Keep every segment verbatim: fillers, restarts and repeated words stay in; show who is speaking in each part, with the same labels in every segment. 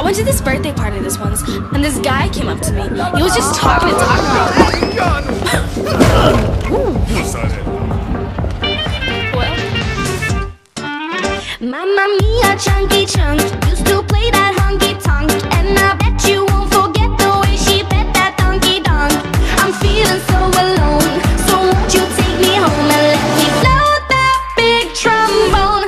Speaker 1: went to this birthday party this once, and this guy came up to me. He was just talking and talking about well, Mamma mia, chunky chunk used to play that honky tonk, and I bet you won't forget the way she bet that donkey donk. I'm feeling so alone, so won't you take me home and let me blow that big trombone?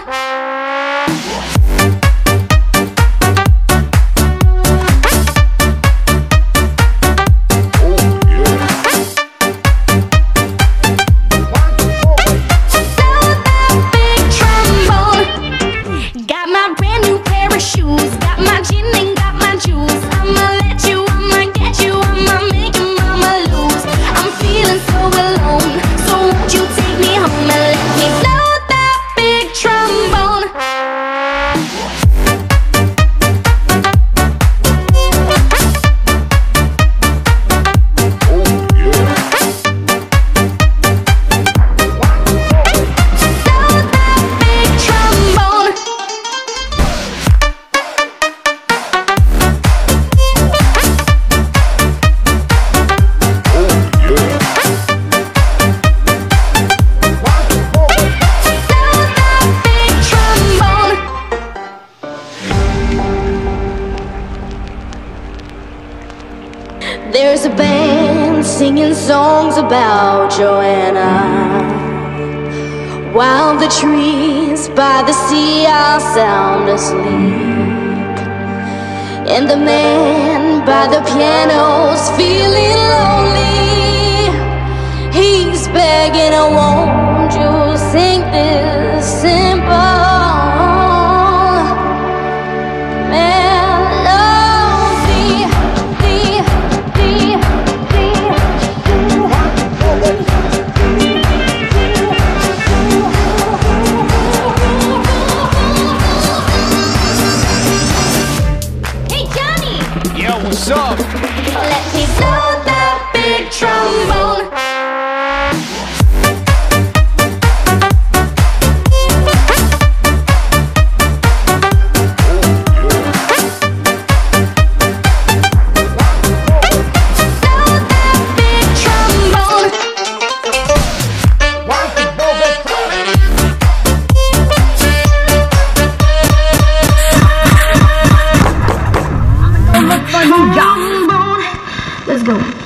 Speaker 1: Shoes, got my gin and got my juice. I'ma let you, I'ma get you, I'ma make your mama lose. I'm feeling so alone, so won't you take me home and let me blow that big trombone? There's a band singing songs about Joanna, while the trees by the sea are sound asleep, and the man by the piano's feeling lonely. He's begging, oh, won't you sing this simple
Speaker 2: What's up?
Speaker 1: Let me blow that big trombone. Let's go.